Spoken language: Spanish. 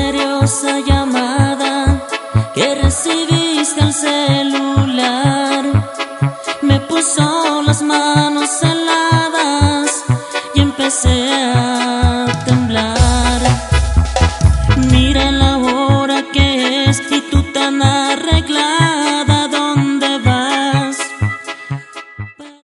misteriosa llamada que recibiste al celular me puso las manos